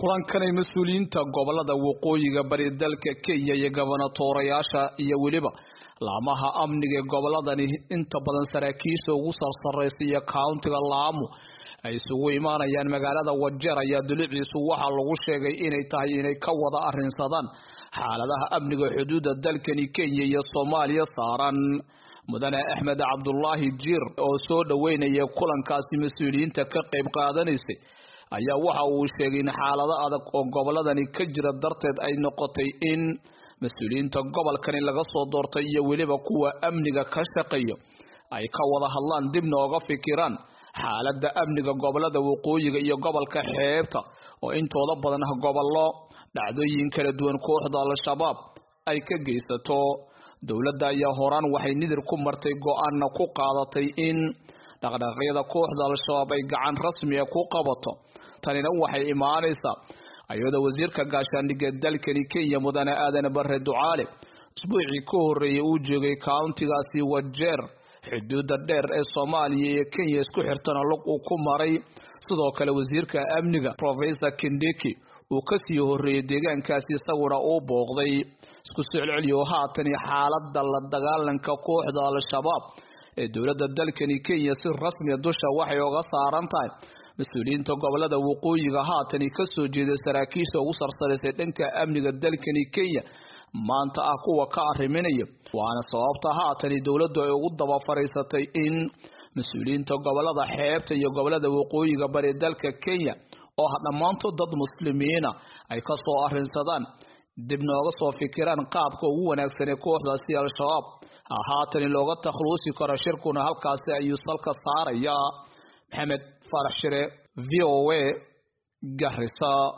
kulankanay mas'uuliyiinta gobolada waqooyiga bari dalka Kenya iyo gobernatoorayaasha iyo waliba laamaha amniga goboladani inta badan saraakiisha ugu sarsareysay countiga Lamu ay isugu imaanayaan magaalada Wajir ayaa duliciisu waxa lagu sheegay inay tahay inay ka wada arrinsadaan xaaladaha amniga xuduudda dalkani Kenya iyo Soomaaliya saaran mudane Axmed Cabdullaahi Jiir oo soo dhaweynaya kulankaasi mas'uuliyiinta ka qayb qaadanaysay ayaa waxa uu sheegay in xaalada adag oo goboladani ka jira darteed ay noqotay in mas'uuliyiinta gobolkani laga soo doortay iyo waliba kuwa amniga ka shaqeeya ay ka wada hadlaan dibna uga fikiraan xaaladda amniga gobolada waqooyiga iyo gobolka xeebta oo intooda badan gobollo dhacdooyin kala duwan kooxda al-shabaab ay ka geysato dawladda ayaa horaan waxay nidir ku martay go'aanna ku qaadatay in dhaqdhaqaaqyada kooxda al-shabaab ay gacan rasmi ah ku qabato tanina waxay imaanaysaa ayada wasiirka gaashaandhigga dalkani Kenya mudane Aadan Barre Ducaale isbuucii ka horeeyay uu joogay countigaasi Wajir xuduudda dheer ee Soomaaliya iyo Kenya isku xirtana lug uu ku maray sidoo kale wasiirka amniga Professor Kindiki uu ka sii horeeyay deegaankaasi isaguna uu booqday isku socodceliyo haatan xaaladda la dagaalanka kooxda al-shabaab ee dawladda dalkani Kenya si rasmi ah dusha waxay uga saaran tahay mas'uuliyiinta gobolada waqooyiga haatan ka soo jeeda saraakiisha ugu sarsareysay dhanka amniga dalkani Kenya maanta ah kuwa ka arriminaya waana sababta haatan dawladdu ay ugu daba fariisatay in mas'uuliyiinta gobolada xeebta iyo gobolada waqooyiga bari dalka Kenya oo dhamaantood dad muslimiina ay ka soo arrinsadaan dibna uga soo fikiraan qaabka ugu wanaagsan ee kooxdaasi al-shabaab haatan looga takhluusi karo shirkuna halkaasi ayuu salka saaraya Maxamed Farax Shire VOA Garissa.